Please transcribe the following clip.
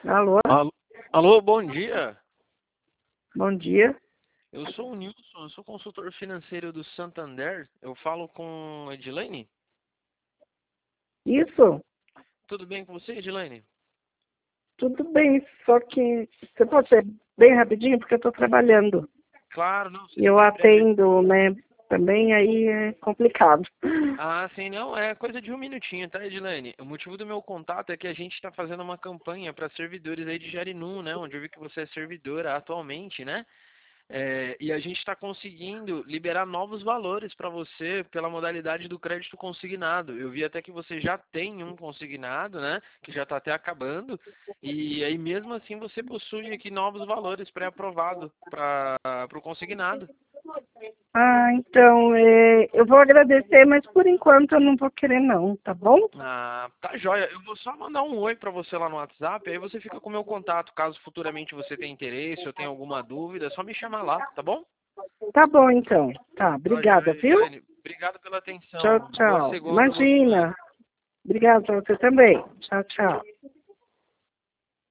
Alô? Alô, alô, bom dia. Bom dia. Eu sou o Nilson, eu sou consultor financeiro do Santander. Eu falo com a Edilene. Isso? Tudo bem com você, Edilene? Tudo bem, só que você pode ser bem rapidinho, porque eu estou trabalhando. Claro, não, E seja eu bem breve. atendo, né? Também aí é complicado. Ah, sim, não, é coisa de um minutinho, tá, Edilene? O motivo do meu contato é que a gente está fazendo uma campanha para servidores aí de Jarinu, né? Onde eu vi que você é servidora atualmente, né? E a gente está conseguindo liberar novos valores para você pela modalidade do crédito consignado. Eu vi até que você já tem um consignado, né? Que já está até acabando. E aí mesmo assim você possui aqui novos valores pré-aprovado para o consignado. Ah, então, eu vou agradecer, mas por enquanto eu não vou querer não, tá bom? Ah, tá joia. Eu vou só mandar um oi para você lá no WhatsApp, aí você fica com o meu contato. Caso futuramente você tenha interesse ou tenha alguma dúvida, é só me chamar lá, tá bom? Tá bom, então. Tá, Tá obrigada, joia, viu? Edilene. Obrigado pela Tchau, atenção. Boa tchau. segunda pra você. Imagina. Obrigada pra você também. Tchau, tchau.